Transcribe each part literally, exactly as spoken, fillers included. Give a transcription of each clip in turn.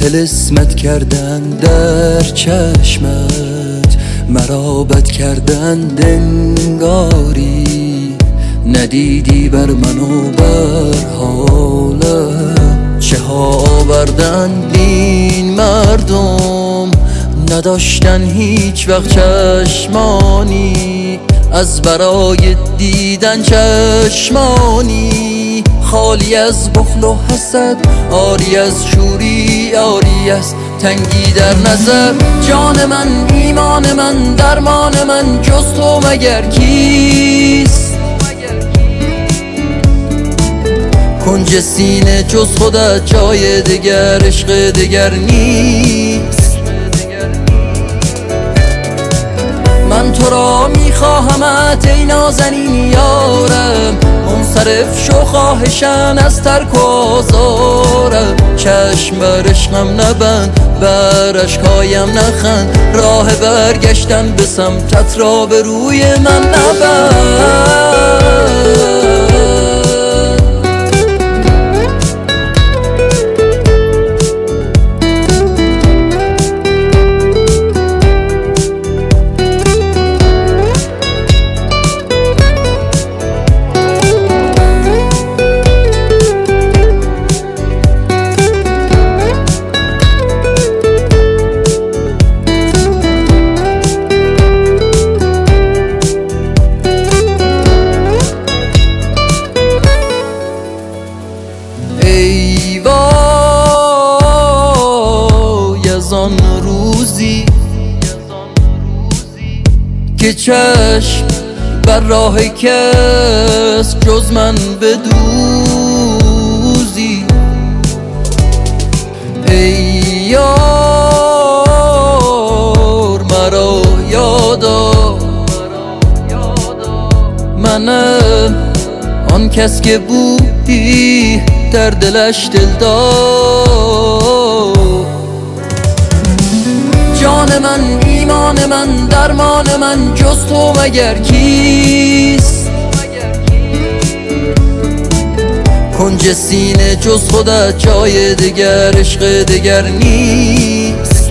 طلسمت کردن در چشمت، مرا بد کردن انگاری، ندیدی بر من و بر حالم چه ها آوردن این مردم. نداشتن هیچ وقت چشمانی از برای دیدن چشمانی، خالی از بخل و حسد، آری از شوری، آری از تنگی در نظر. جان من، ایمان من، درمان من جز تو مگر کیست؟ کنج سینه جز خودت جای دگر، عشق دگر نیست. من تو را میخواهمت ای نازنین یارم، منصرف شو خواهشن از ترک و آزارم. چشم بر عشقم نبند، بر اشکایم نخند، راه برگشتن به سمتت را به روی من نبند. ای وای از آن روزی که چشم بر راه کس جز من بدوزی. ای یار مرا یادا، منم آن کس که بودی در دلش دلدار. جان من، ایمان من، درمان من جز تو مگر کیست؟ کنج سینه جز خودت جای دگر، عشق دگر نیست.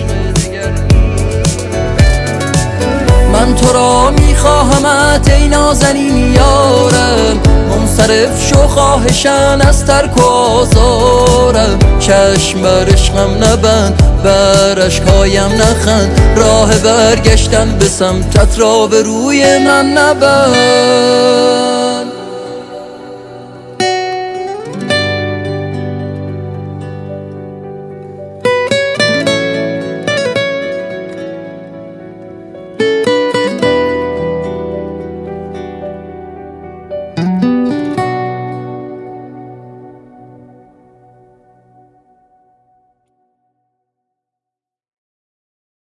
من تو را میخواهمت ای نازنین یارم، منصرف شو خواهشن از ترک و آزارم. چشم بر عشقم نبند، بر اشکایم نخند، راه برگشتن به سمتت را به روی من نبند.